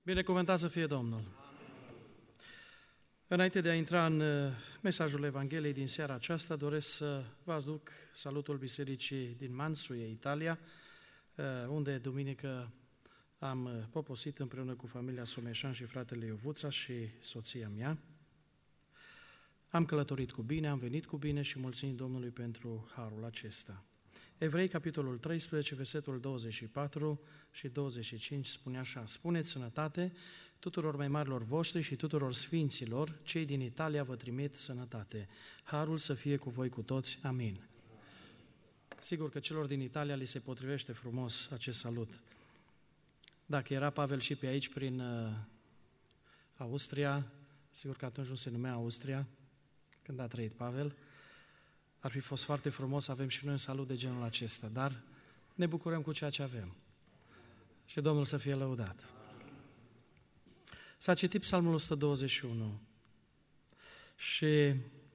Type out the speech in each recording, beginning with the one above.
Binecuvântat să fie Domnul! Înainte de a intra în mesajul Evangheliei din seara aceasta, doresc să vă aduc salutul Bisericii din Mansuie, Italia, unde duminică am poposit împreună cu familia Someșan și fratele Iovuța și soția mea. Am călătorit cu bine, am venit cu bine și mulțumim Domnului pentru harul acesta. Evrei, capitolul 13, versetul 24 și 25 spune așa: Spuneți sănătate tuturor mai marilor voștri și tuturor sfinților, cei din Italia vă trimit sănătate. Harul să fie cu voi cu toți. Amin. Sigur că celor din Italia li se potrivește frumos acest salut. Dacă era Pavel și pe aici prin Austria, sigur că atunci nu se numea Austria, când a trăit Pavel, ar fi fost foarte frumos să avem și noi un salut de genul acesta, dar ne bucurăm cu ceea ce avem. Și Domnul să fie lăudat. S-a citit Psalmul 121 și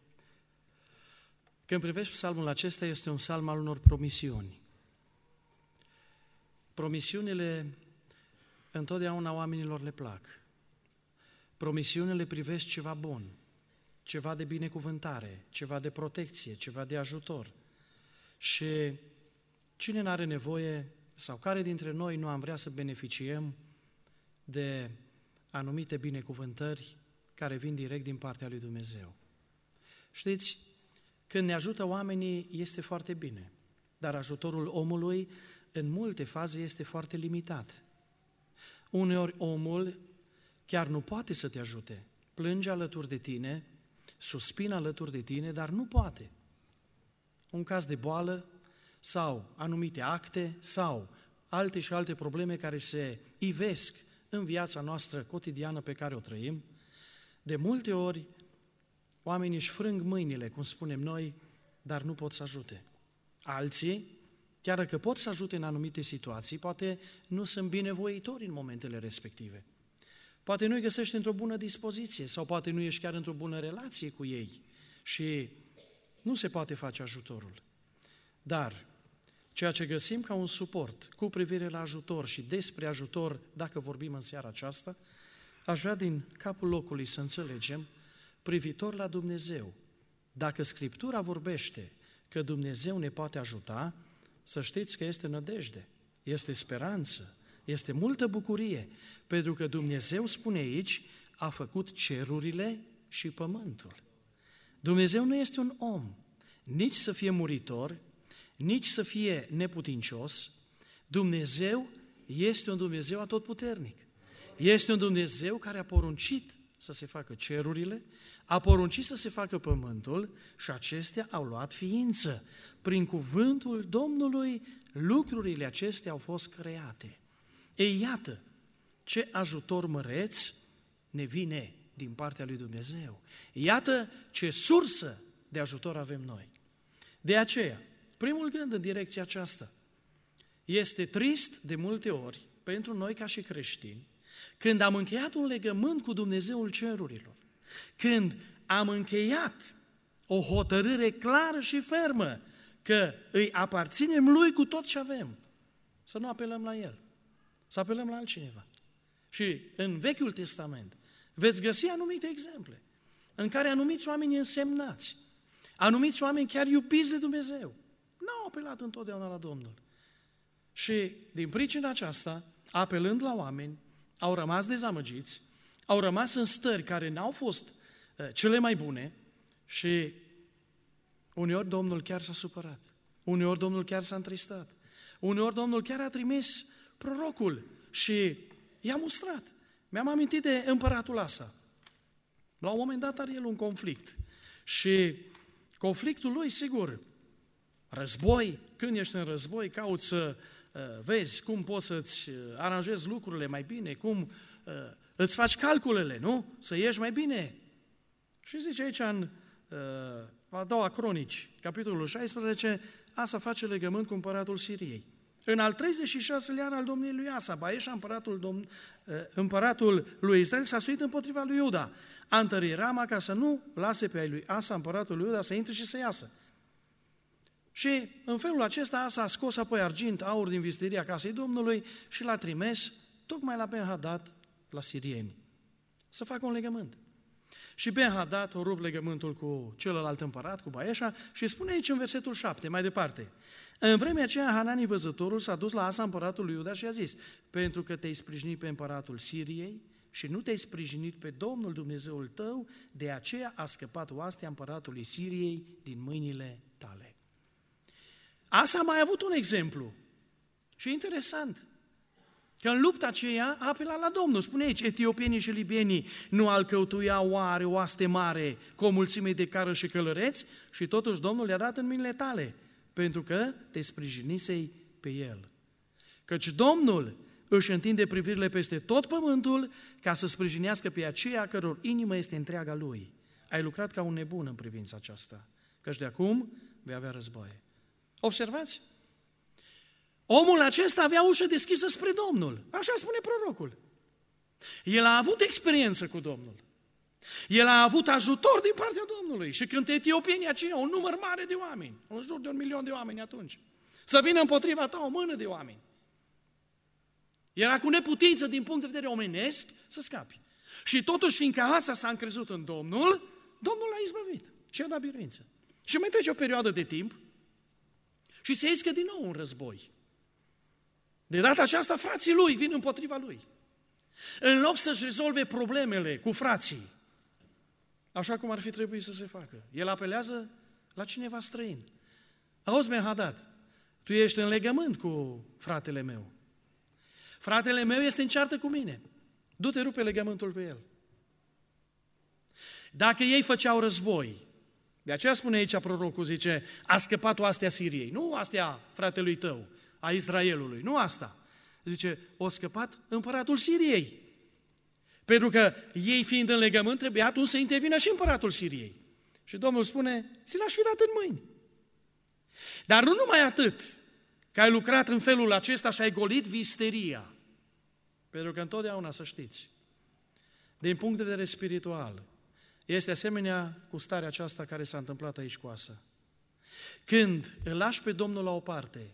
când privești psalmul acesta, este un psalm al unor promisiuni. Promisiunile întotdeauna oamenilor le plac. Promisiunile privesc ceva bun, ceva de binecuvântare, ceva de protecție, ceva de ajutor. Și cine n-are nevoie sau care dintre noi nu am vrea să beneficiem de anumite binecuvântări care vin direct din partea lui Dumnezeu? Știți, când ne ajută oamenii este foarte bine, dar ajutorul omului în multe faze este foarte limitat. Uneori omul chiar nu poate să te ajute, plânge alături de tine, suspină alături de tine, dar nu poate. Un caz de boală sau anumite acte sau alte și alte probleme care se ivesc în viața noastră cotidiană pe care o trăim, de multe ori oamenii își frâng mâinile, cum spunem noi, dar nu pot să ajute. Alții, chiar dacă pot să ajute în anumite situații, poate nu sunt binevoitori în momentele respective. Poate nu-i găsești într-o bună dispoziție sau poate nu ești chiar într-o bună relație cu ei și nu se poate face ajutorul. Dar ceea ce găsim ca un suport cu privire la ajutor și despre ajutor, dacă vorbim în seara aceasta, aș vrea din capul locului să înțelegem privitor la Dumnezeu. Dacă Scriptura vorbește că Dumnezeu ne poate ajuta, să știți că este nădejde, este speranță, este multă bucurie, pentru că Dumnezeu, spune aici, a făcut cerurile și pământul. Dumnezeu nu este un om, nici să fie muritor, nici să fie neputincios. Dumnezeu este un Dumnezeu atotputernic. Este un Dumnezeu care a poruncit să se facă cerurile, a poruncit să se facă pământul și acestea au luat ființă. Prin cuvântul Domnului lucrurile acestea au fost create. Ei, iată ce ajutor măreț ne vine din partea lui Dumnezeu. Iată ce sursă de ajutor avem noi. De aceea, primul gând în direcția aceasta, este trist de multe ori pentru noi ca și creștini, când am încheiat un legământ cu Dumnezeul cerurilor, când am încheiat o hotărâre clară și fermă că îi aparținem Lui cu tot ce avem, să nu apelăm la El, să apelăm la altcineva. Și în Vechiul Testament veți găsi anumite exemple în care anumiți oameni însemnați, anumiți oameni chiar iubiți de Dumnezeu, n-au apelat întotdeauna la Domnul. Și din pricina aceasta, apelând la oameni, au rămas dezamăgiți, au rămas în stări care n-au fost cele mai bune și uneori Domnul chiar s-a supărat, uneori Domnul chiar s-a întristat, uneori Domnul chiar a trimis prorocul și i-a mustrat. Mi-am amintit de împăratul Asa. La un moment dat are el un conflict și conflictul lui, sigur, război, când ești în război, cauți să vezi cum poți să-ți aranjezi lucrurile mai bine, cum îți faci calculele, nu? Să ieși mai bine. Și zice aici în a doua Cronici, capitolul 16, Asa face legământ cu împăratul Siriei. În al 36-lea an al domniei lui Asa, Baeșa, împăratul lui Israel, s-a suit împotriva lui Iuda. A întărit Rama ca să nu lase pe ai lui Asa, împăratul lui Iuda, să intre și să iasă. Și în felul acesta Asa a scos apoi argint, aur din visteria casei Domnului și l-a trimis tocmai la Ben-Hadad, la sirieni să facă un legământ. Și Ben-Hadad o rup legământul cu celălalt împărat, cu Baeșa, și spune aici în versetul 7, mai departe. În vremea aceea Hanani văzătorul s-a dus la Asa împăratul lui Iuda și a zis: pentru că te-ai sprijinit pe împăratul Siriei și nu te-ai sprijinit pe Domnul Dumnezeul tău, de aceea a scăpat oastea împăratului Siriei din mâinile tale. Asa a mai avut un exemplu și interesant, că în lupta aceea a apelat la Domnul. Spune aici, etiopienii și libienii nu alcătuiau oare oaste mare cu o mulțime de cară și călăreți? Și totuși Domnul le-a dat în mâinile tale, pentru că te sprijinisei pe el. Căci Domnul își întinde privirile peste tot pământul ca să sprijinească pe aceia căror inimă este întreaga lui. Ai lucrat ca un nebun în privința aceasta, căci de acum vei avea războaie. Observați? Omul acesta avea ușă deschisă spre Domnul, așa spune prorocul. El a avut experiență cu Domnul. El a avut ajutor din partea Domnului. Și când etiopienii aceia, un număr mare de oameni, în jur de 1.000.000 de oameni atunci, să vină împotriva ta o mână de oameni, era cu neputință din punct de vedere omenesc să scapi. Și totuși, fiindcă Asa s-a încrezut în Domnul, Domnul l-a izbăvit și i-a dat biruință. Și mai trece o perioadă de timp și se iscă din nou un război. De data aceasta, frații lui vin împotriva lui. În loc să-și rezolve problemele cu frații, așa cum ar fi trebuit să se facă, el apelează la cineva străin. Auzi, Ben-Hadad, tu ești în legământ cu fratele meu. Fratele meu este în ceartă cu mine. Du-te, rupe legământul cu el. Dacă ei făceau război, de aceea spune aici prorocul, zice, a scăpat oastea Siriei, nu oastea fratelui tău, a Israelului, nu asta. Zice, o scăpat împăratul Siriei. Pentru că ei fiind în legământ, trebuie atunci să intervină și împăratul Siriei. Și Domnul spune, ți l-aș fi dat în mâini. Dar nu numai atât, că ai lucrat în felul acesta și ai golit visteria. Pentru că întotdeauna, să știți, din punct de vedere spiritual, este asemenea cu starea aceasta care s-a întâmplat aici cu Asa. Când îl lași pe Domnul la o parte,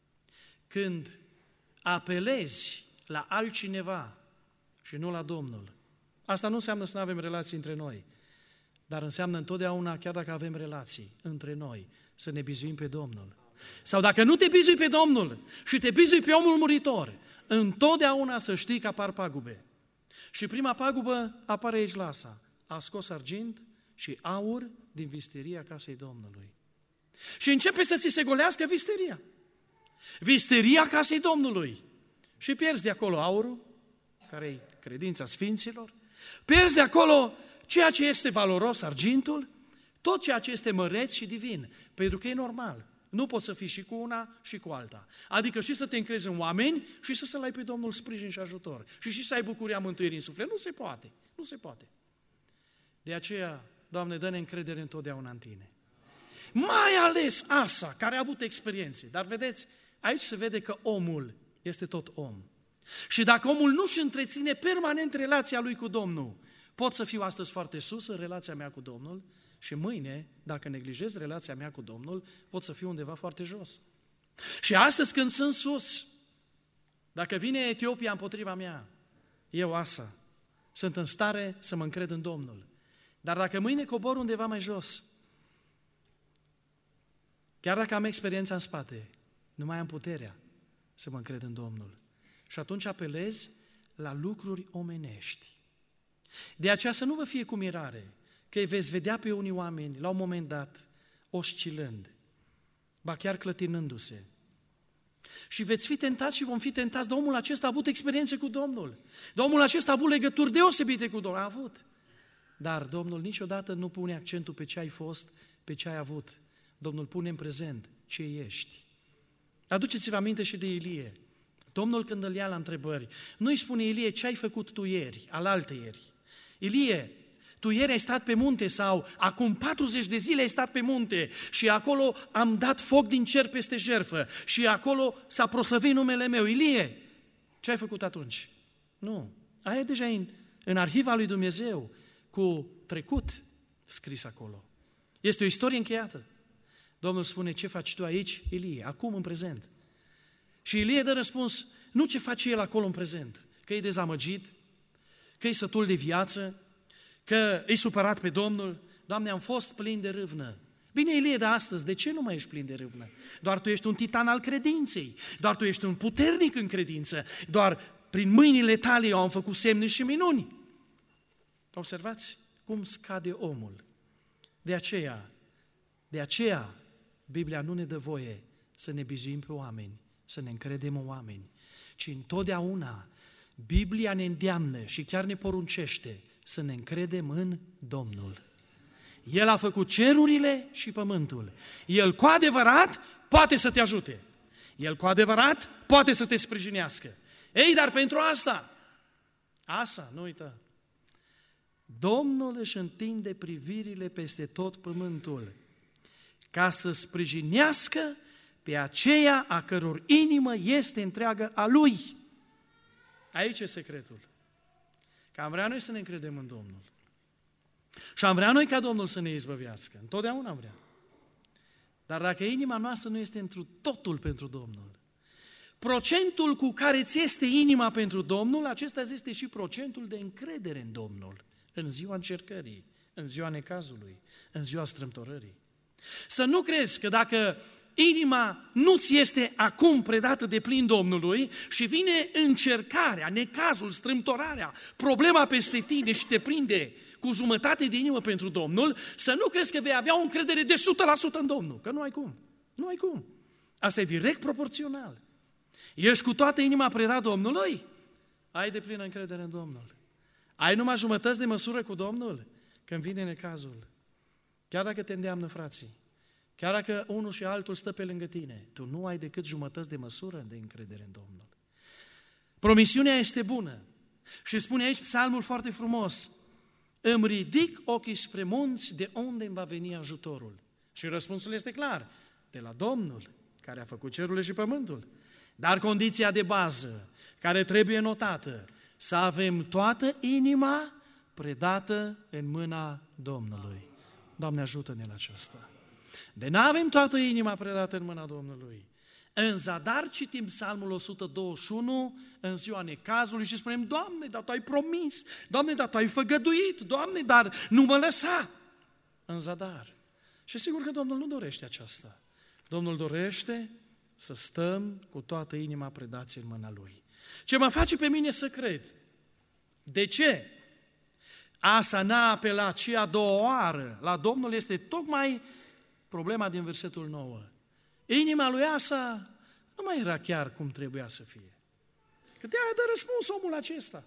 când apelezi la altcineva și nu la Domnul, asta nu înseamnă să nu avem relații între noi, dar înseamnă întotdeauna, chiar dacă avem relații între noi, să ne bizuim pe Domnul. Sau dacă nu te bizui pe Domnul și te bizui pe omul muritor, întotdeauna să știi că apar pagube. Și prima pagubă apare aici la Asa. A scos argint și aur din visteria casei Domnului. Și începe să ți se golească visteria. Visteria casei Domnului. Și pierzi de acolo aurul, care e credința sfinților, pierzi de acolo ceea ce este valoros, argintul, tot ceea ce este măreț și divin, pentru că e normal. Nu poți să fii și cu una și cu alta. Adică și să te încrezi în oameni și să-l ai pe Domnul sprijin și ajutor. Și să ai bucuria mântuirii în suflet. Nu se poate. Nu se poate. De aceea, Doamne, dă-ne încredere întotdeauna în Tine. Mai ales Asa, care a avut experiențe. Dar vedeți, aici se vede că omul este tot om. Și dacă omul nu își întreține permanent relația lui cu Domnul, pot să fiu astăzi foarte sus în relația mea cu Domnul și mâine, dacă neglijez relația mea cu Domnul, pot să fiu undeva foarte jos. Și astăzi când sunt sus, dacă vine Etiopia împotriva mea, eu, Asa, sunt în stare să mă încred în Domnul. Dar dacă mâine cobor undeva mai jos, chiar dacă am experiența în spate, nu mai am puterea să mă încred în Domnul. Și atunci apelez la lucruri omenești. De aceea să nu vă fie cu mirare că îi veți vedea pe unii oameni, la un moment dat, oscilând, ba chiar clătinându-se. Și veți fi tentați și vom fi tentați, dar omul acesta a avut experiențe cu Domnul. Dar omul acesta a avut legături deosebite cu Domnul. A avut. Dar Domnul niciodată nu pune accentul pe ce ai fost, pe ce ai avut. Domnul pune în prezent ce ești. Aduceți-vă aminte și de Ilie. Domnul când îl ia la întrebări, nu îi spune Ilie ce ai făcut tu ieri, alaltăieri. Ilie, tu ieri ai stat pe munte sau acum 40 de zile ai stat pe munte și acolo am dat foc din cer peste jertfă și acolo s-a proslăvit numele meu. Ilie, ce ai făcut atunci? Nu. Aia e deja în arhiva lui Dumnezeu cu trecut scris acolo. Este o istorie încheiată. Domnul spune, ce faci tu aici, Ilie, acum în prezent? Și Ilie dă răspuns, nu ce face el acolo în prezent, că e dezamăgit, că e sătul de viață, că e supărat pe Domnul. Doamne, am fost plin de râvnă. Bine, Ilie, dar astăzi, de ce nu mai ești plin de râvnă? Doar tu ești un titan al credinței, doar tu ești un puternic în credință, doar prin mâinile tale eu am făcut semne și minuni. Observați cum scade omul. De aceea, Biblia nu ne dă voie să ne bizuim pe oameni, să ne încredem în oameni, ci întotdeauna Biblia ne îndeamnă și chiar ne poruncește să ne încredem în Domnul. El a făcut cerurile și pământul. El cu adevărat poate să te ajute. El cu adevărat poate să te sprijinească. Ei, dar pentru asta, nu uita, Domnul își întinde privirile peste tot pământul ca să sprijinească pe aceea a căror inimă este întreagă a Lui. Aici e secretul. Că am vrea noi să ne încredem în Domnul. Și am vrea noi ca Domnul să ne izbăvească. Întotdeauna am vrea. Dar dacă inima noastră nu este întru totul pentru Domnul, procentul cu care ți este inima pentru Domnul, acesta este și procentul de încredere în Domnul, în ziua încercării, în ziua necazului, în ziua strâmtorării. Să nu crezi că dacă inima nu ți este acum predată de plin Domnului și vine încercarea, necazul, strâmtorarea, problema peste tine și te prinde cu jumătate de inimă pentru Domnul, să nu crezi că vei avea o încredere de 100% în Domnul, că nu ai cum. Nu ai cum. Asta e direct proporțional. Ești cu toată inima predat Domnului, ai de plină încredere în Domnul. Ai numai jumătăți de măsură cu Domnul când vine necazul. Chiar dacă te îndeamnă frații, chiar dacă unul și altul stă pe lângă tine, tu nu ai decât jumătăți de măsură de încredere în Domnul. Promisiunea este bună și spune aici psalmul foarte frumos: îmi ridic ochii spre munți, de unde îmi va veni ajutorul? Și răspunsul este clar: de la Domnul, care a făcut cerurile și pământul. Dar condiția de bază, care trebuie notată, să avem toată inima predată în mâna Domnului. Doamne, ajută-ne la aceasta. De n-avem toată inima predată în mâna Domnului. În zadar citim Psalmul 121 în ziua necazului și spunem: Doamne, dar Tu ai promis, Doamne, dar Tu ai făgăduit, Doamne, dar nu mă lăsa. În zadar. Și sigur că Domnul nu dorește aceasta. Domnul dorește să stăm cu toată inima predați în mâna Lui. Ce mă face pe mine să cred? De ce? Asa n-a apelat și a doua oară la Domnul este tocmai problema din versetul 9. Inima lui Asa nu mai era chiar cum trebuia să fie. Că de-aia dă răspuns omul acesta.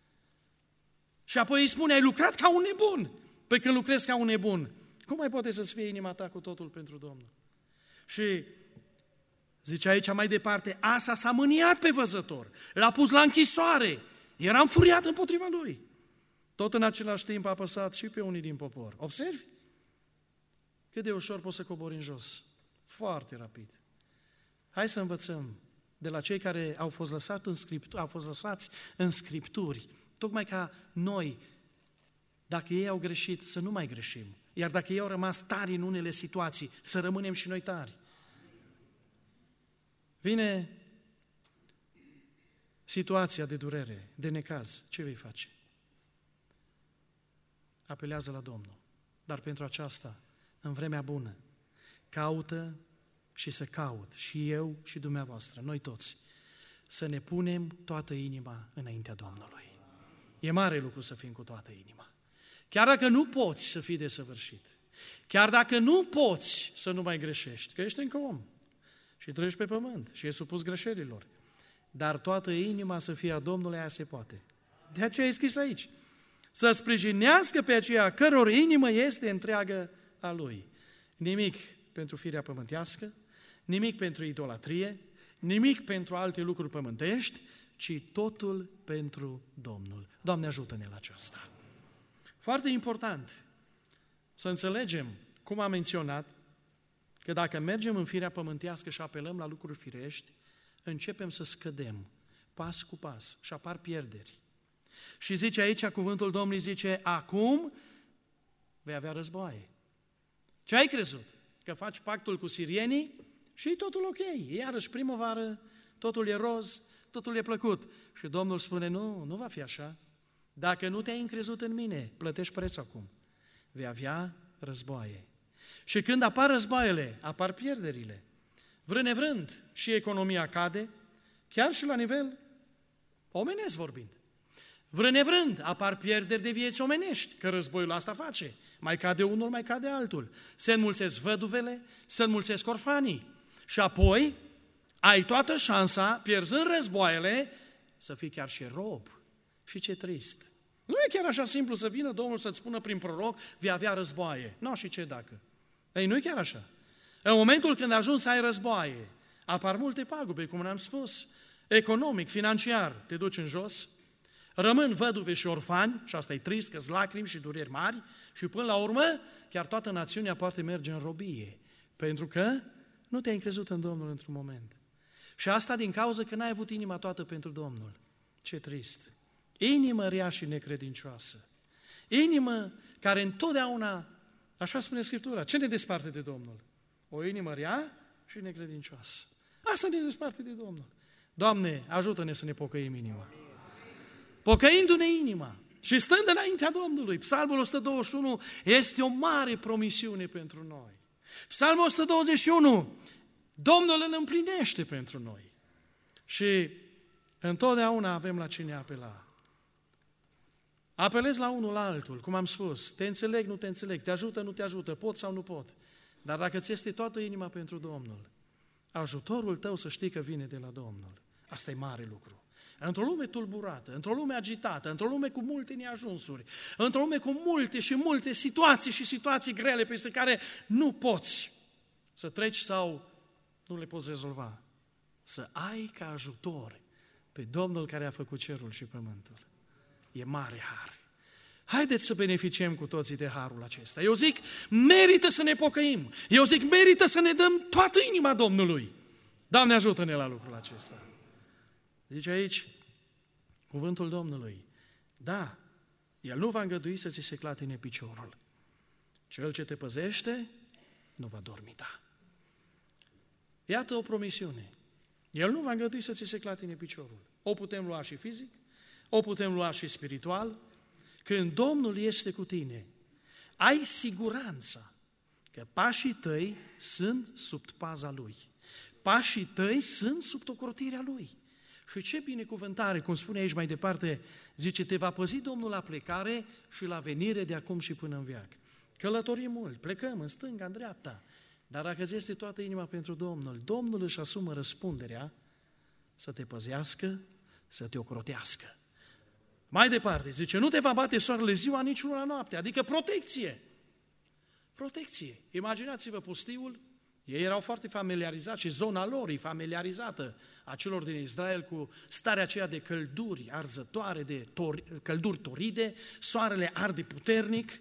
Și apoi îi spune: ai lucrat ca un nebun. Păi când lucrezi ca un nebun, cum mai poate să-ți fie inima ta cu totul pentru Domnul? Și zice aici mai departe: Asa s-a mâniat pe văzător, l-a pus la închisoare, era înfuriat împotriva lui. Tot în același timp a apăsat și pe unii din popor. Observi? Cât de ușor poți să cobori în jos. Foarte rapid. Hai să învățăm de la cei care au fost lăsați în Scripturi, tocmai ca noi, dacă ei au greșit, să nu mai greșim. Iar dacă ei au rămas tari în unele situații, să rămânem și noi tari. Vine situația de durere, de necaz. Ce vei face? Apelează la Domnul. Dar pentru aceasta, în vremea bună, caută și să caut, și eu și dumneavoastră, noi toți, să ne punem toată inima înaintea Domnului. E mare lucru să fim cu toată inima. Chiar dacă nu poți să fii desăvârșit, chiar dacă nu poți să nu mai greșești, că ești încă om și trăiești pe pământ și ești supus greșelilor, dar toată inima să fie a Domnului, aia se poate. De aceea e scris aici: să sprijinească pe aceea căror inimă este întreagă a Lui. Nimic pentru firea pământească, nimic pentru idolatrie, nimic pentru alte lucruri pământești, ci totul pentru Domnul. Doamne, ajută-ne la aceasta. Foarte important să înțelegem, cum am menționat, că dacă mergem în firea pământească și apelăm la lucruri firești, începem să scădem pas cu pas și apar pierderi. Și zice aici, cuvântul Domnului zice: acum vei avea războaie. Ce ai crezut? Că faci pactul cu sirienii și e totul ok. Iarăși primăvară, totul e roz, totul e plăcut. Și Domnul spune: nu va fi așa. Dacă nu te-ai încrezut în mine, plătești preț acum. Vei avea războaie. Și când apar războaiele, apar pierderile. Vrând nevrând, și economia cade, chiar și la nivel omenesc vorbind. Vrând nevrând, apar pierderi de vieți omenești, că războiul asta face. Mai cade unul, mai cade altul. Se înmulțesc văduvele, se înmulțesc orfanii. Și apoi ai toată șansa, pierzând războaiele, să fii chiar și rob. Și ce trist. Nu e chiar așa simplu să vină Domnul să-ți spună prin proroc, vei avea războaie. Nu, și ce dacă? Ei, nu e chiar așa. În momentul când ajungi să ai războaie, apar multe pagube, cum ne-am spus, economic, financiar, te duci în jos, rămân văduve și orfani, și asta e trist, că-s lacrimi și dureri mari, și până la urmă, chiar toată națiunea poate merge în robie, pentru că nu te-ai încrezut în Domnul într-un moment. Și asta din cauza că n-ai avut inima toată pentru Domnul. Ce trist! Inimă rea și necredincioasă. Inimă care întotdeauna, așa spune Scriptura, ce ne desparte de Domnul? O inimă rea și necredincioasă. Asta ne desparte de Domnul. Doamne, ajută-ne să ne pocăim inima. Pocăindu-ne inima și stând înaintea Domnului, Psalmul 121 este o mare promisiune pentru noi. Psalmul 121, Domnul îl împlinește pentru noi. Și întotdeauna avem la cine apela. Apelezi la unul, la altul, cum am spus, te înțeleg, nu te înțeleg, te ajută, nu te ajută, pot sau nu pot. Dar dacă ți este toată inima pentru Domnul, ajutorul tău să știi că vine de la Domnul. Asta e mare lucru. Într-o lume tulburată, într-o lume agitată, într-o lume cu multe neajunsuri, într-o lume cu multe și multe situații și situații grele peste care nu poți să treci sau nu le poți rezolva. Să ai ca ajutor pe Domnul care a făcut cerul și pământul. E mare har. Haideți să beneficiem cu toții de harul acesta. Eu zic, merită să ne pocăim. Eu zic, merită să ne dăm toată inima Domnului. Doamne, ajută-ne la lucrul acesta. Zice aici, cuvântul Domnului, da, El nu va îngădui să ți se clatine piciorul. Cel ce te păzește nu va dormita. Iată o promisiune. El nu va îngădui să ți se clatine piciorul. O putem lua și fizic, o putem lua și spiritual. Când Domnul este cu tine, ai siguranța că pașii tăi sunt sub paza Lui. Pașii tăi sunt sub ocrotirea Lui. Și ce binecuvântare, cum spune aici mai departe, zice, te va păzi Domnul la plecare și la venire de acum și până în veac. Călătorim mult, plecăm în stânga, în dreapta, dar dacă îți este toată inima pentru Domnul, Domnul își asumă răspunderea să te păzească, să te ocrotească. Mai departe, zice, nu te va bate soarele ziua, nici luna noaptea, adică protecție. Protecție. Imaginați-vă pustiul, ei erau foarte familiarizați și zona lor e familiarizată a celor din Israel cu starea aceea de călduri arzătoare, de călduri toride, soarele arde puternic,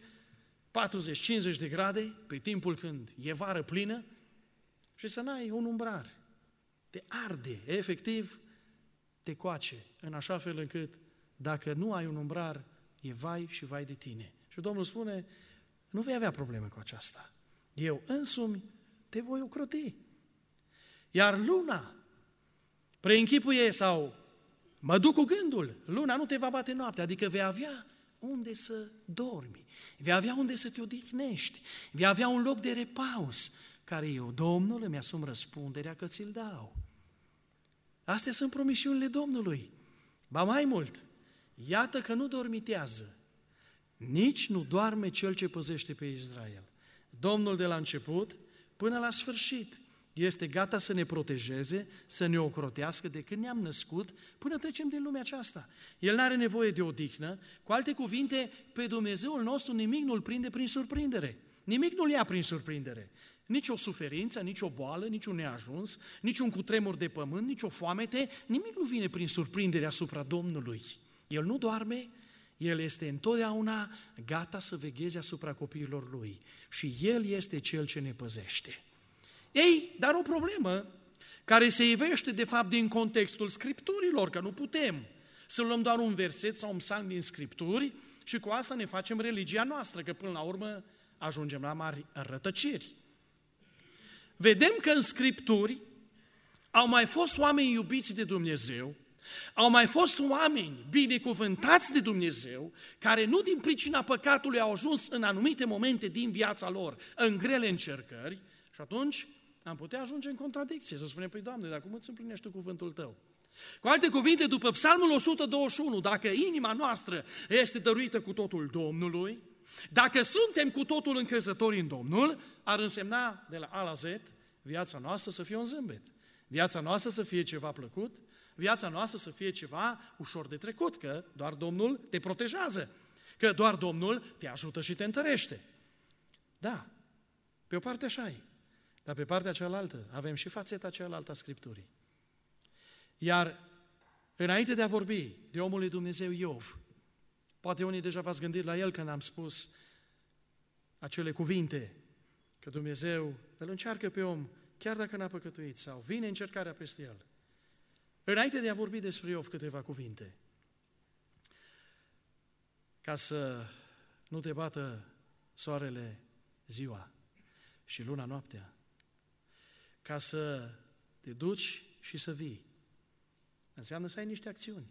40-50 de grade, pe timpul când e vară plină, și să n-ai un umbrar. Te arde, efectiv, te coace, în așa fel încât dacă nu ai un umbrar, e vai și vai de tine. Și Domnul spune, nu vei avea probleme cu aceasta. Eu însumi te voi ocroti. Iar luna, preînchipuie sau mă duc cu gândul, luna nu te va bate noaptea, adică vei avea unde să dormi, vei avea unde să te odihnești, vei avea un loc de repaus, care eu, Domnul, îmi asum răspunderea că ți-l dau. Astea sunt promisiunile Domnului. Ba mai mult, iată că nu dormitează, nici nu doarme cel ce păzește pe Israel. Domnul de la început până la sfârșit este gata să ne protejeze, să ne ocrotească de când ne-am născut până trecem din lumea aceasta. El n-are nevoie de odihnă, cu alte cuvinte, pe Dumnezeul nostru nimic nu-L prinde prin surprindere. Nimic nu-L ia prin surprindere. Nici o suferință, nici o boală, nici un neajuns, nici un cutremur de pământ, nici o foamete, nimic nu vine prin surprindere asupra Domnului. El nu doarme, El este întotdeauna gata să vegheze asupra copiilor Lui și El este Cel ce ne păzește. Ei, dar o problemă care se ivește de fapt din contextul Scripturilor, că nu putem să luăm doar un verset sau un psalm din Scripturi și cu asta ne facem religia noastră, că până la urmă ajungem la mari rătăciri. Vedem că în Scripturi au mai fost oameni iubiți de Dumnezeu, Au mai fost oameni binecuvântați de Dumnezeu, care nu din pricina păcatului au ajuns în anumite momente din viața lor, în grele încercări, și atunci am putea ajunge în contradicție, să spunem, păi Doamne, dar cum îți împlinești Tu cuvântul Tău? Cu alte cuvinte, după Psalmul 121, dacă inima noastră este dăruită cu totul Domnului, dacă suntem cu totul încrezători în Domnul, ar însemna de la A la Z viața noastră să fie un zâmbet, viața noastră să fie ceva plăcut, viața noastră să fie ceva ușor de trecut, că doar Domnul te protejează, că doar Domnul te ajută și te întărește. Da, pe o parte așa e, dar pe partea cealaltă avem și fațeta cealaltă a Scripturii. Iar înainte de a vorbi de omul lui Dumnezeu Iov, poate unii deja v-ați gândit la el când am spus acele cuvinte, că Dumnezeu îl încearcă pe om chiar dacă n-a păcătuit sau vine încercarea peste el. Înainte de a vorbi despre Iov câteva cuvinte, ca să nu te bată soarele ziua și luna noaptea, ca să te duci și să vii, înseamnă să ai niște acțiuni.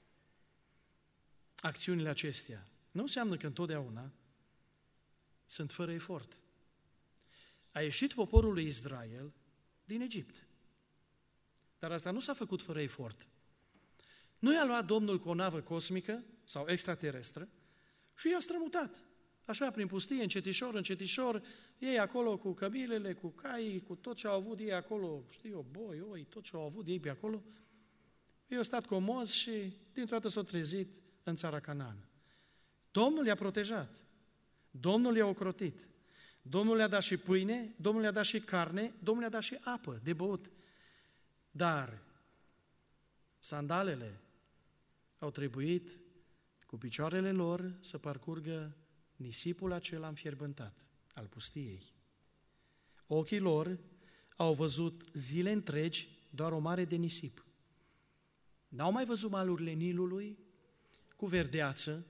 Acțiunile acestea nu înseamnă că întotdeauna sunt fără efort. A ieșit poporul lui Israel din Egipt. Dar asta nu s-a făcut fără efort. Nu i-a luat Domnul cu o navă cosmică sau extraterestră și i-a strămutat. Așa, prin pustie, încetișor, ei acolo cu cămilele, cu caii, cu tot ce au avut ei acolo, știu eu, boi, oi, tot ce au avut ei pe acolo, ei au stat comozi și dintr-o dată s-au trezit în țara Canaan. Domnul i-a protejat, Domnul i-a ocrotit, Domnul le-a dat și pâine, Domnul le-a dat și carne, Domnul le-a dat și apă de băut. Dar sandalele au trebuit cu picioarele lor să parcurgă nisipul acela înfierbântat al pustiei. Ochii lor au văzut zile întregi doar o mare de nisip. N-au mai văzut malurile Nilului cu verdeață,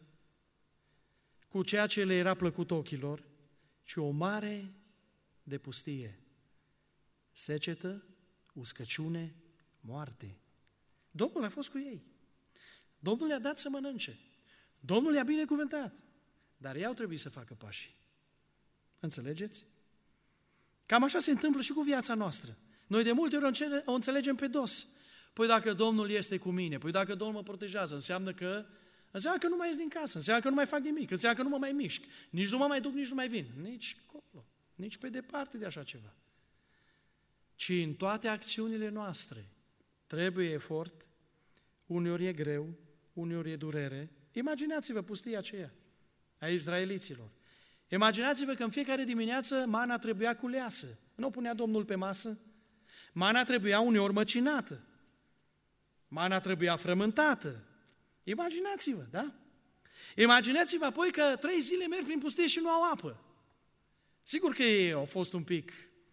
cu ceea ce le era plăcut ochilor, ci o mare de pustie, secetă, uscăciune, moarte. Domnul a fost cu ei. Domnul le-a dat să mănânce. Domnul le-a binecuvântat. Dar ei au trebuit să facă pașii. Înțelegeți? Cam așa se întâmplă și cu viața noastră. Noi de multe ori o înțelegem pe dos. Păi dacă Domnul este cu mine, păi dacă Domnul mă protejează, înseamnă că nu mai ies din casă, înseamnă că nu mai fac nimic, înseamnă că nu mă mai mișc, nici nu mă mai duc, nici nu mai vin. Nici acolo, nici pe departe de așa ceva. Ci în toate acțiunile noastre trebuie efort, uneori e greu, uneori e durere. Imaginați-vă pustia aceea a izraeliților. Imaginați-vă că în fiecare dimineață mana trebuia culeasă. Nu o punea Domnul pe masă. Mana trebuia uneori măcinată. Mana trebuia frământată. Imaginați-vă, da? Imaginați-vă apoi că 3 zile merg prin pustie și nu au apă. Sigur că ei au fost un pic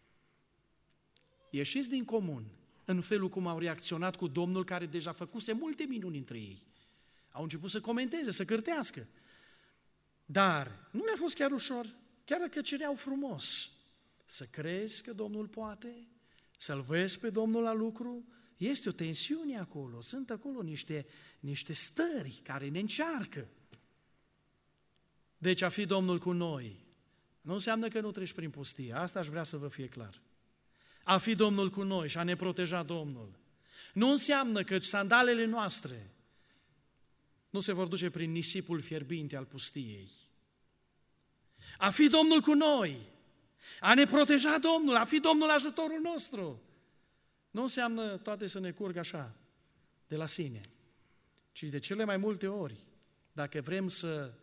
ieșiți din comun în felul cum au reacționat cu Domnul, care deja făcuse multe minuni între ei. Au început să comenteze, să cârtească. Dar nu le-a fost chiar ușor, chiar dacă cereau frumos, să crezi că Domnul poate, să-L vezi pe Domnul la lucru. Este o tensiune acolo, sunt acolo niște stări care ne încearcă. Deci a fi Domnul cu noi nu înseamnă că nu treci prin pustie, asta aș vrea să vă fie clar. A fi Domnul cu noi și a ne proteja Domnul nu înseamnă că sandalele noastre nu se vor duce prin nisipul fierbinte al pustiei. A fi Domnul cu noi, a ne proteja Domnul, a fi Domnul ajutorul nostru, nu înseamnă toate să ne curgă așa, de la sine, ci de cele mai multe ori, dacă vrem să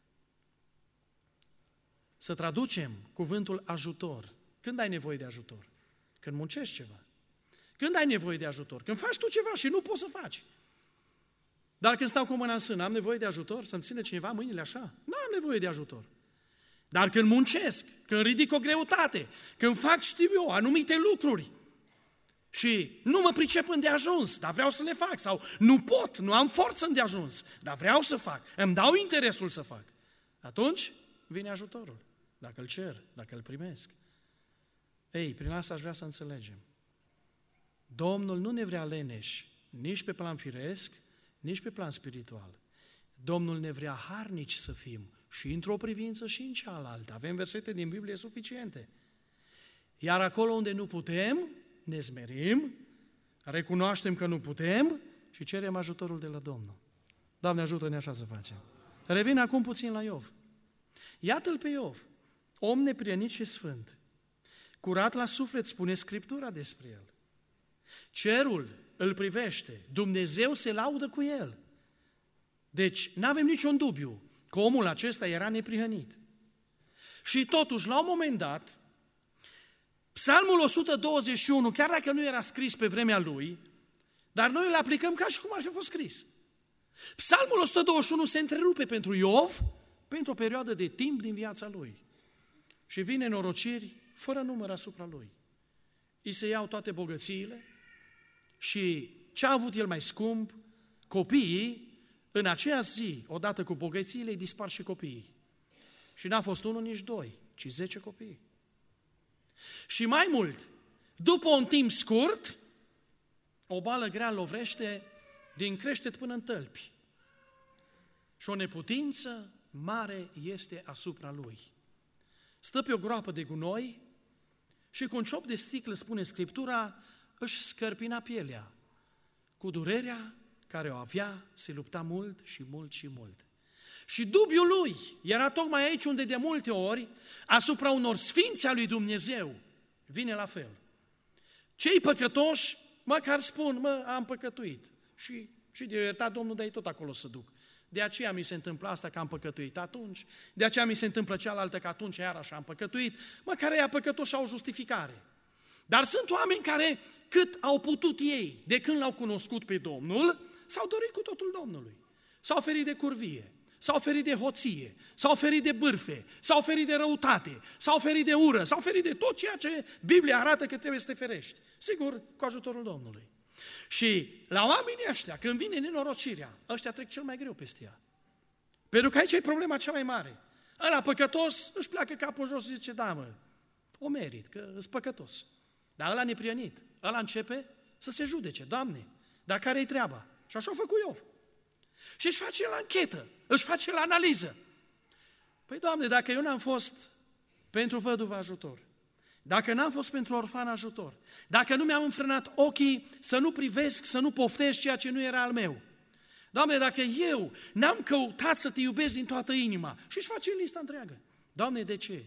traducem cuvântul ajutor, când ai nevoie de ajutor? Când muncești ceva. Când ai nevoie de ajutor? Când faci tu ceva și nu poți să faci. Dar când stau cu mâna în sân, am nevoie de ajutor? Să-mi ține cineva mâinile așa? Nu am nevoie de ajutor. Dar când muncesc, când ridic o greutate, când fac, știu eu, anumite lucruri și nu mă pricep îndeajuns, dar vreau să le fac, sau nu pot, nu am forță îndeajuns, dar vreau să fac, îmi dau interesul să fac, atunci vine ajutorul, dacă îl cer, dacă îl primesc. Ei, prin asta aș vrea să înțelegem. Domnul nu ne vrea leneși nici pe plan firesc, nici pe plan spiritual. Domnul ne vrea harnici să fim și într-o privință și în cealaltă. Avem versete din Biblie suficiente. Iar acolo unde nu putem, ne smerim, recunoaștem că nu putem și cerem ajutorul de la Domnul. Doamne, ajută-ne așa să facem. Revin acum puțin la Iov. Iată-l pe Iov, om neprienit și sfânt. Curat la suflet, spune Scriptura despre el. Cerul îl privește, Dumnezeu se laudă cu el. Deci, nu avem niciun dubiu că omul acesta era neprihănit. Și totuși, la un moment dat, Psalmul 121, chiar dacă nu era scris pe vremea lui, dar noi îl aplicăm ca și cum ar fi fost scris. Psalmul 121 se întrerupe pentru Iov pentru o perioadă de timp din viața lui. Și vine norociri fără număr asupra lui. Îi se iau toate bogățiile și ce a avut el mai scump, copiii, în aceea zi, odată cu bogățiile, îi dispar și copiii. Și n-a fost unul, nici doi, ci 10 copii. Și mai mult, după un timp scurt, o boală grea lovrește din creștet până în tălpi. Și o neputință mare este asupra lui. Stă pe o groapă de gunoi și cu un ciop de sticlă, spune Scriptura, își scărpina pielea. Cu durerea care o avea, se lupta mult și mult și mult. Și dubiul lui era tocmai aici unde de multe ori, asupra unor sfinți a lui Dumnezeu, vine la fel. Cei păcătoși măcar spun, am păcătuit. Și de iertat Domnul, dar ei tot acolo să duc. De aceea mi se întâmplă asta că am păcătuit atunci, de aceea mi se întâmplă cealaltă că atunci iarăși am păcătuit, măcar ea păcătoși au justificare. Dar sunt oameni care, cât au putut ei, de când l-au cunoscut pe Domnul, s-au dorit cu totul Domnului. S-au ferit de curvie, s-au ferit de hoție, s-au ferit de bârfe, s-au ferit de răutate, s-au ferit de ură, s-au ferit de tot ceea ce Biblia arată că trebuie să te ferești. Sigur, cu ajutorul Domnului. Și la oamenii ăștia, când vine nenorocirea, ăștia trec cel mai greu peste ea. Pentru că aici e problema cea mai mare. Ăla păcătos își pleacă capul în jos și zice, da mă, o merit, că îs păcătos. Dar ăla neprienit, ăla începe să se judece. Doamne, dar care-i treaba? Și așa a făcut Iov. Și își face la anchetă, își face la analiză. Păi, Doamne, dacă eu n-am fost pentru văduvă ajutor, dacă n-am fost pentru orfan ajutor, dacă nu mi-am înfrânat ochii să nu privesc, să nu poftesc ceea ce nu era al meu, Doamne, dacă eu n-am căutat să te iubesc din toată inima, și își face lista întreagă. Doamne, de ce?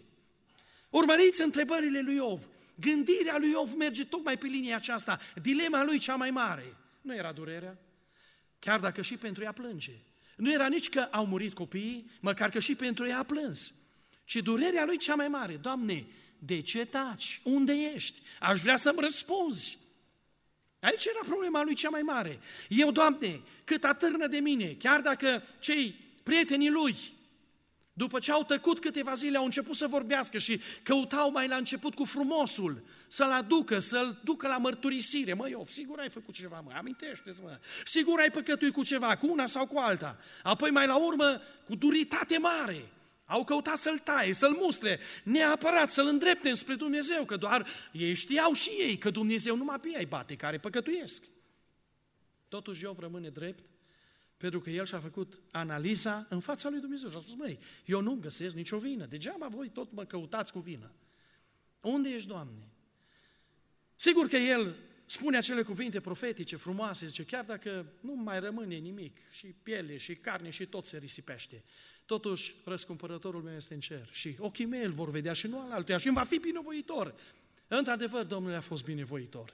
Urmăriți întrebările lui Iov. Gândirea lui Iov merge tocmai pe linia aceasta. Dilema lui cea mai mare. Nu era durerea, chiar dacă și pentru ea plânge. Nu era nici că au murit copiii, măcar că și pentru ea a plâns. Ci durerea lui cea mai mare. Doamne, de ce taci? Unde ești? Aș vrea să-mi răspunzi. Aici era problema lui cea mai mare. Eu, Doamne, cât atârnă de mine, chiar dacă cei prietenii lui, după ce au tăcut câteva zile, au început să vorbească și căutau mai la început cu frumosul, să-l aducă, să-l ducă la mărturisire. Mă, Iov, sigur ai făcut ceva, mă, amintește-ți, mă, sigur ai păcătuit cu ceva, cu una sau cu alta. Apoi mai la urmă, cu duritate mare, au căutat să-l taie, să-l mustre, neapărat să-l îndrepte spre Dumnezeu, că doar ei știau și ei că Dumnezeu numai pe ei bate care păcătuiesc. Totuși Iov rămâne drept, pentru că el și-a făcut analiza în fața lui Dumnezeu și a spus, măi, eu nu găsesc nicio vină, degeaba voi tot mă căutați cu vină. Unde ești, Doamne? Sigur că el spune acele cuvinte profetice, frumoase, zice, chiar dacă nu mai rămâne nimic, și piele, și carne, și tot se risipește, totuși răscumpărătorul meu este în cer și ochii mei îl vor vedea și nu al altuia și îmi va fi binevoitor. Într-adevăr, Domnul a fost binevoitor.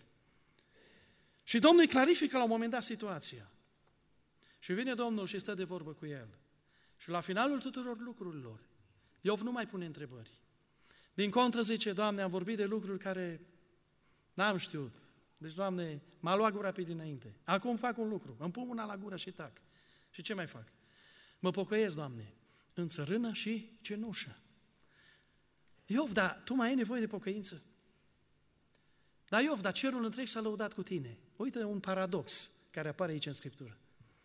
Și Domnul îi clarifică la un moment dat situația. Și vine Domnul și stă de vorbă cu el. Și la finalul tuturor lucrurilor, Iov nu mai pune întrebări. Din contră zice, Doamne, am vorbit de lucruri care n-am știut. Deci, Doamne, m-a luat gura pe dinainte. Acum fac un lucru, îmi pun mâna la gură și tac. Și ce mai fac? Mă pocăiesc, Doamne, în țărână și cenușă. Iov, dar tu mai ai nevoie de pocăință? Dar Iov, dar cerul întreg s-a lăudat cu tine. Uite un paradox care apare aici în Scriptură.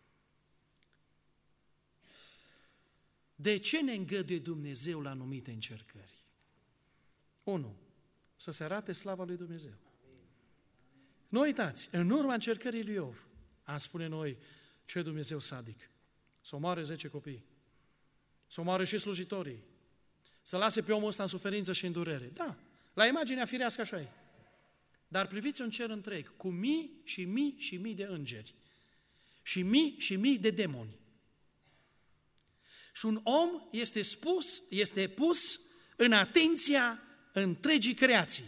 De ce ne îngăduie Dumnezeu la anumite încercări? 1. Să se arate slava lui Dumnezeu. Nu uitați, în urma încercării lui Iov, Am spune noi, ce Dumnezeu sadic, să omoare 10 copii, să omoare și slujitorii, să lase pe omul ăsta în suferință și în durere. Da, la imaginea firească așa e. Dar priviți un cer întreg, cu mii și mii și mii de îngeri și mii și mii de demoni. Și un om este pus în atenția întregii creații.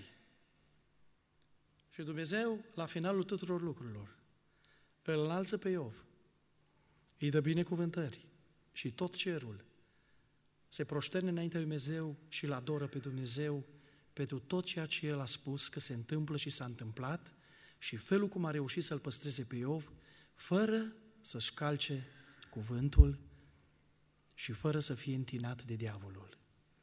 Și Dumnezeu, la finalul tuturor lucrurilor, îl înalță pe Iov, îi dă binecuvântări și tot cerul se proșterne înaintea lui Dumnezeu și îl adoră pe Dumnezeu pentru tot ceea ce El a spus că se întâmplă și s-a întâmplat și felul cum a reușit să-l păstreze pe Iov, fără să-și calce cuvântul și fără să fie întinat de diavolul.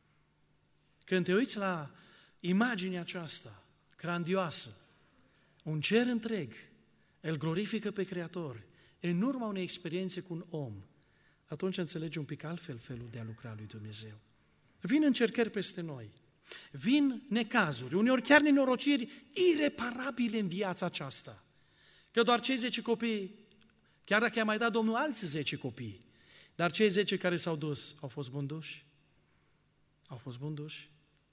Când te uiți la imaginea aceasta grandioasă, un cer întreg îl glorifică pe Creator în urma unei experiențe cu un om, atunci înțelegi un pic altfel felul de a lucra lui Dumnezeu. Vin încercări peste noi, vin necazuri, uneori chiar nenorociri ireparabile în viața aceasta. Că doar cei 10 copii, chiar dacă i-a mai dat Domnul alți 10 copii, dar cei 10 care s-au dus au fost bunduși? Au fost bunduși?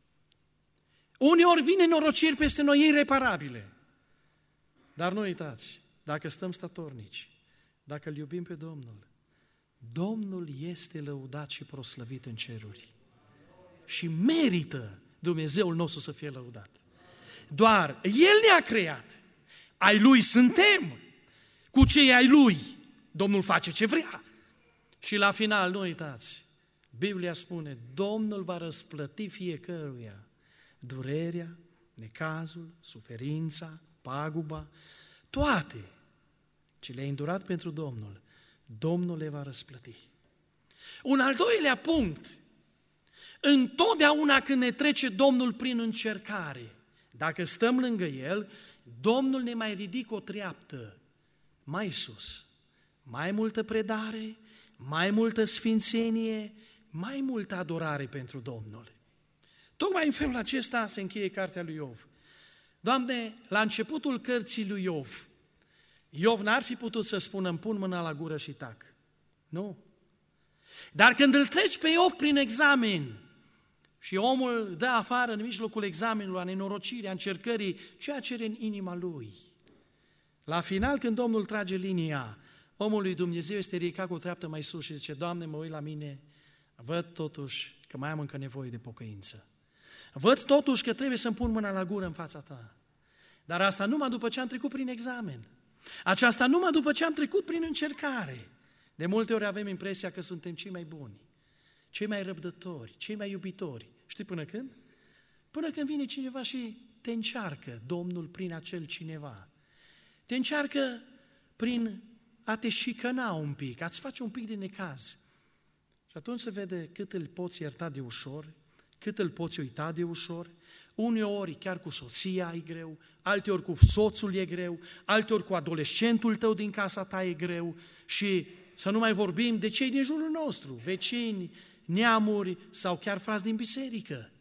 Uneori vine nenorociri peste noi ireparabile. Dar nu uitați, dacă stăm statornici, dacă îl iubim pe Domnul, Domnul este lăudat și proslăvit în ceruri. Și merită Dumnezeul nostru să fie lăudat. Doar El ne-a creat. Ai Lui suntem. Cu cei ai Lui, Domnul face ce vrea. Și la final, nu uitați, Biblia spune, Domnul va răsplăti fiecăruia durerea, necazul, suferința, paguba, toate ce le-ai îndurat pentru Domnul, Domnul le va răsplăti. Un al doilea punct, întotdeauna când ne trece Domnul prin încercare, dacă stăm lângă El, Domnul ne mai ridică o treaptă mai sus, mai multă predare, mai multă sfințenie, mai multă adorare pentru Domnul. Tocmai în felul acesta se încheie cartea lui Iov. Doamne, la începutul cărții lui Iov n-ar fi putut să spună, îmi pun mâna la gură și tac. Nu. Dar când îl treci pe Iov prin examen și omul dă afară în mijlocul examenului, a nenorocirii, a încercării, ceea ce are în inima lui. La final, când Domnul trage linia, omul lui Dumnezeu este ridicat cu o treaptă mai sus și zice, Doamne, mă uit la mine, văd totuși că mai am încă nevoie de pocăință. Văd totuși că trebuie să-mi pun mâna la gură în fața Ta. Dar asta numai după ce am trecut prin examen. Aceasta numai după ce am trecut prin încercare. De multe ori avem impresia că suntem cei mai buni, cei mai răbdători, cei mai iubitori. Știi până când? Până când vine cineva și te încearcă Domnul prin acel cineva. Te încearcă prin a te șicăna un pic, a-ți face un pic de necaz. Și atunci se vede cât îl poți ierta de ușor, cât îl poți uita de ușor. Uneori chiar cu soția e greu, alteori cu soțul e greu, alteori cu adolescentul tău din casa ta e greu și să nu mai vorbim de cei din jurul nostru, vecini, neamuri sau chiar frați din biserică.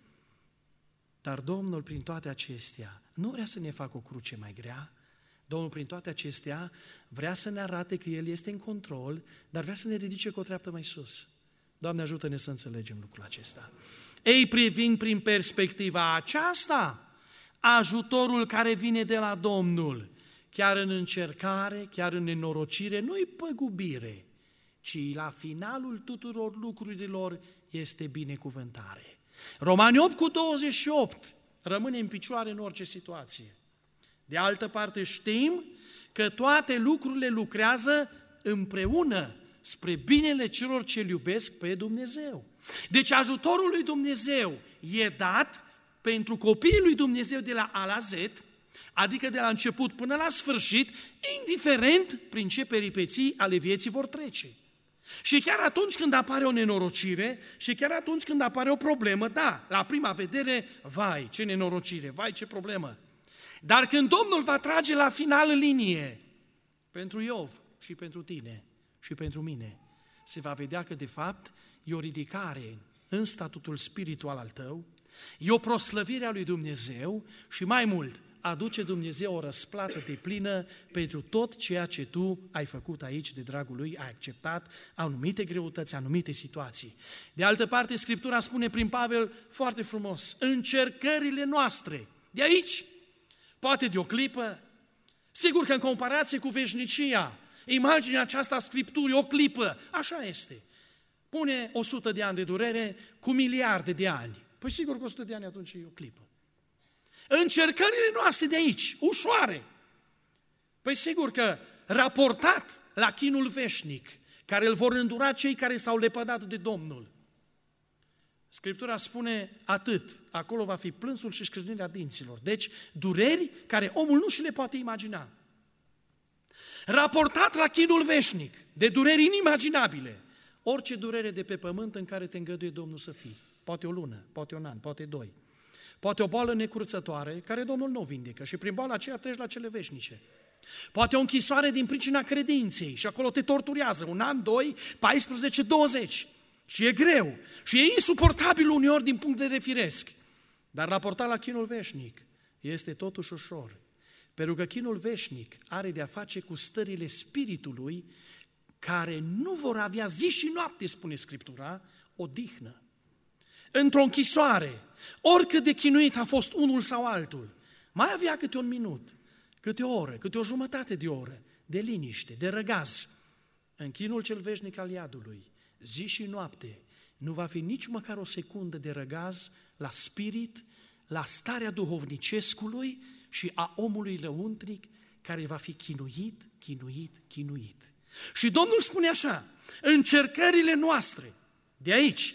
Dar Domnul prin toate acestea nu vrea să ne facă o cruce mai grea, Domnul prin toate acestea vrea să ne arate că El este în control, dar vrea să ne ridice cu o treaptă mai sus. Doamne, ajută-ne să înțelegem lucrul acesta. Ei, privind prin perspectiva aceasta, ajutorul care vine de la Domnul, chiar în încercare, chiar în nenorocire, nu-i păgubire, ci la finalul tuturor lucrurilor este binecuvântare. Romani 8:28 rămâne în picioare în orice situație. De altă parte știm că toate lucrurile lucrează împreună spre binele celor ce iubesc pe Dumnezeu. Deci ajutorul lui Dumnezeu e dat pentru copiii lui Dumnezeu de la A la Z, adică de la început până la sfârșit, indiferent prin ce peripeții ale vieții vor trece. Și chiar atunci când apare o nenorocire, și chiar atunci când apare o problemă, da, la prima vedere, vai, ce nenorocire, vai, ce problemă. Dar când Domnul va trage la final în linie, pentru Iov și pentru tine și pentru mine, se va vedea că de fapt e o ridicare în statutul spiritual al tău, e o proslăvire a lui Dumnezeu și mai mult, aduce Dumnezeu o răsplată deplină pentru tot ceea ce tu ai făcut aici de dragul Lui, ai acceptat anumite greutăți, anumite situații. De altă parte, Scriptura spune prin Pavel foarte frumos, încercările noastre, de aici, poate de o clipă, sigur că în comparație cu veșnicia, imaginea aceasta a Scripturii, o clipă, așa este. Pune 100 de ani de durere cu miliarde de ani. Păi sigur că 100 de ani atunci e o clipă. Încercările noastre de aici, ușoare. Păi sigur că raportat la chinul veșnic, care îl vor îndura cei care s-au lepădat de Domnul. Scriptura spune atât, acolo va fi plânsul și scrâșnirea dinților. Deci dureri care omul nu și le poate imagina. Raportat la chinul veșnic, de dureri inimaginabile, orice durere de pe pământ în care te îngăduie Domnul să fii. Poate o lună, poate un an, poate 2. Poate o boală necurțătoare, care Domnul nu o vindecă și prin boala aceea treci la cele veșnice. Poate o închisoare din pricina credinței și acolo te torturează, 1 an, 2, 14, 20. Și e greu și e insuportabil uneori din punct de vedere firesc. Dar raportat la chinul veșnic este totuși ușor. Pentru că chinul veșnic are de-a face cu stările spiritului care nu vor avea zi și noapte, spune Scriptura, odihnă. Într-o închisoare, oricât de chinuit a fost unul sau altul, mai avea câte un minut, câte o oră, câte o jumătate de oră, de liniște, de răgaz. În chinul cel veșnic al iadului, zi și noapte, nu va fi nici măcar o secundă de răgaz la spirit, la starea duhovnicescului și a omului lăuntric care va fi chinuit, chinuit, chinuit. Și Domnul spune așa, încercările noastre de aici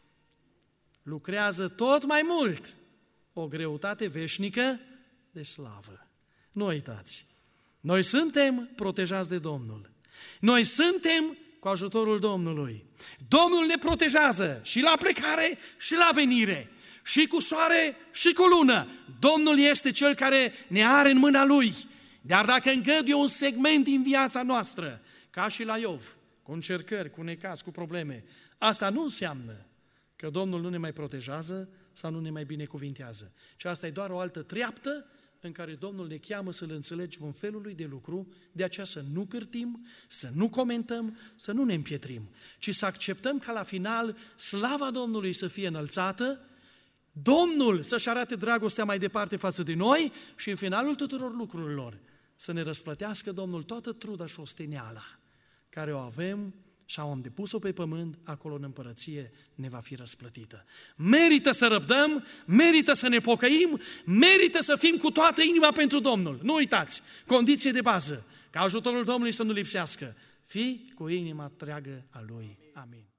lucrează tot mai mult o greutate veșnică de slavă. Nu uitați, noi suntem protejați de Domnul. Noi suntem cu ajutorul Domnului. Domnul ne protejează și la plecare și la venire, și cu soare și cu lună. Domnul este Cel care ne are în mâna Lui. Dar dacă îngăduie un segment din viața noastră, ca și la Iov, cu încercări, cu necaz, cu probleme, asta nu înseamnă că Domnul nu ne mai protejează sau nu ne mai binecuvintează. Și asta e doar o altă treaptă în care Domnul ne cheamă să-L înțelegem în felul Lui de lucru, de aceea să nu cârtim, să nu comentăm, să nu ne împietrim, ci să acceptăm ca la final slava Domnului să fie înălțată, Domnul să-și arate dragostea mai departe față de noi și în finalul tuturor lucrurilor să ne răsplătească Domnul toată truda și osteneala care o avem și am depus-o pe pământ, acolo în împărăție ne va fi răsplătită. Merită să răbdăm, merită să ne pocăim, merită să fim cu toată inima pentru Domnul. Nu uitați, condiție de bază, ca ajutorul Domnului să nu lipsească. Fii cu inima întreagă a Lui. Amin.